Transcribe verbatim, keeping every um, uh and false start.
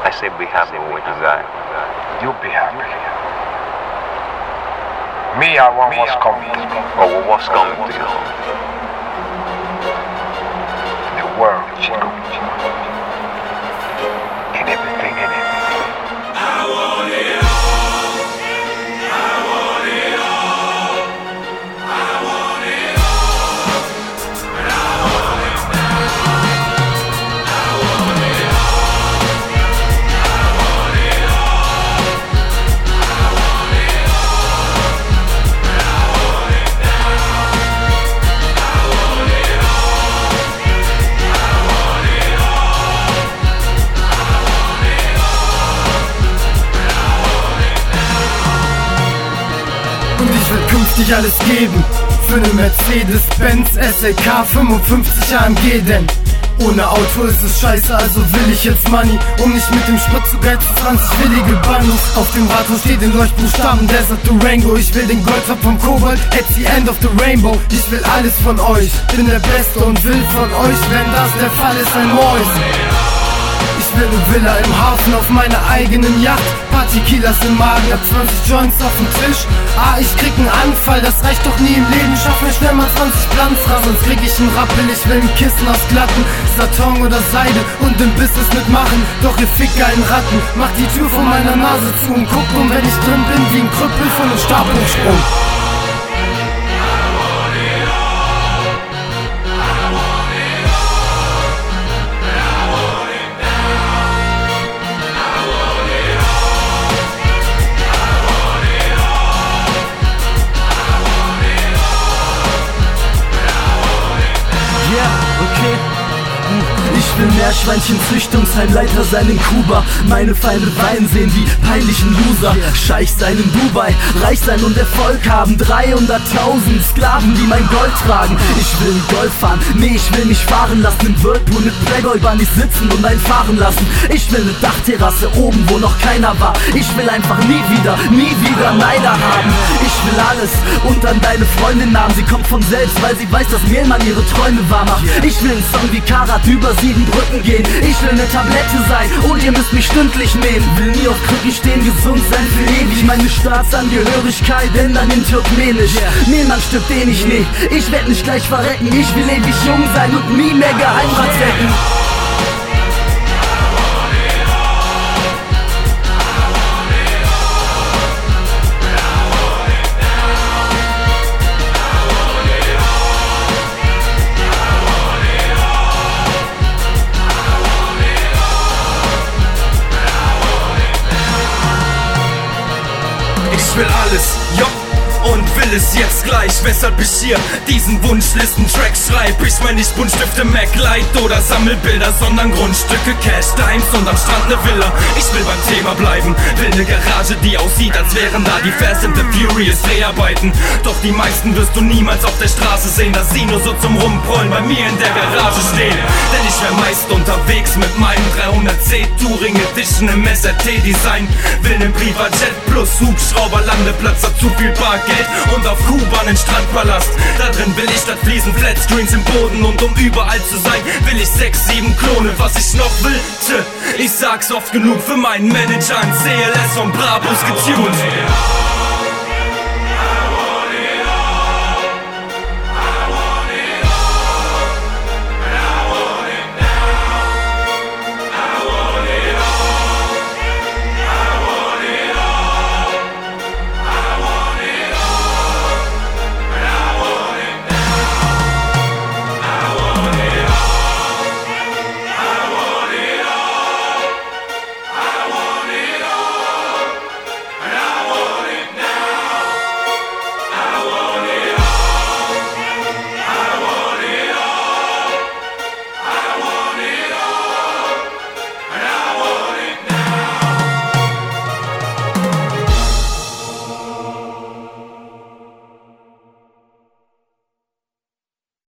I say be happy with you guys. You be happy. Me, I want what's coming. Oh, well, what's coming to you? The world, Chico. And everything in it. I want it all. I want it all. I want it all. And I want it now. I want it all. I want it all. I want it all. And I want it now. I want it all. I want it all. I want it all. Und ich will künftig alles geben für ne Mercedes-Benz S L K fünfundfünfzig A M G, denn ohne Auto ist es scheiße, also will ich jetzt Money, um nicht mit dem Sprit zu geizen, zwanzig willige Bunnies. Auf dem Rathaus steht in leuchtendem Stamm Desert Durango. Ich will den Goldtop vom Kobold at the end of the rainbow. Ich will alles von euch, bin der Beste und will von euch, wenn das der Fall ist, ein Mäus. Ich will ne Villa im Hafen auf meiner eigenen Yacht, paar Tequilas im Magen, hab zwanzig Joints auf dem Tisch. Ah, ich krieg nen Anfall, das reicht doch nie im Leben. Schaff mir schnell mal zwanzig Pflanzras, sonst krieg ich nen Rappel. Ich will ein Kissen aus glatten Satin oder Seide und im Business mitmachen. Doch ihr fickgeilen Ratten, macht die Tür vor meiner Nase zu und guckt um, wenn ich drin bin, wie ein Krüppel von nem Stabhochsprung. Ich will Meerschweinchen-Züchtungsheimleiter sein in Kuba. Meine Feinde weinen sehen wie peinlichen Loser. Scheich sein in Dubai, reich sein und Erfolg haben. dreihunderttausend Sklaven, die mein Gold tragen. Ich will ein Golf fahren, nee, ich will mich fahren lassen. Im Whirlpool mit Playboy-Bunnies sitzen und einfahren lassen. Ich will ne Dachterrasse oben, wo noch keiner war. Ich will einfach nie wieder, nie wieder Neider haben. Ich will alles und an deine Freundin namen. Sie kommt von selbst, weil sie weiß, dass Mehlmann ihre Träume wahr macht. Ich will einen Song wie Karat über sieben Brücken gehen. Ich will ne Tablette sein und ihr müsst mich stündlich nehmen. Will nie auf Krücken stehen, gesund sein für ewig. Meine Staatsangehörigkeit ändern in Türkmenisch. Mehlmann stirbt eh nicht, nee, ich werd nicht gleich verrecken. Ich will ewig jung sein und nie mehr Geheimrat wecken. Ich will alles, jo, und will es jetzt gleich. Weshalb ich hier diesen Wunschlisten-Track schreib. Ich mein nicht Buntstifte, Mac-Light oder Sammelbilder, sondern Grundstücke, Cash, Dimes und am Strand ne Villa. Ich will beim Thema bleiben, will ne Garage, die aussieht, als wären da die Fast and the Furious Dreharbeiten. Doch die meisten wirst du niemals auf der Straße sehen, dass sie nur so zum Rumprollen bei mir in der Garage stehen. Denn ich wär meist unterwegs mit meinem dreihundert C Touring Edition im S R T-Design. Will nen Privatjet plus Hubschrauber, Landeplatz, hat zu viel Bargeld und auf Kuba nen Strandpalast. Da drin will ich statt Fliesen Flatscreens im Boden, und um überall zu sein, will ich sechs, sieben Klone. Was ich noch will, tch, ich sag's oft genug, für meinen Manager ein C L S und Brabus getuned.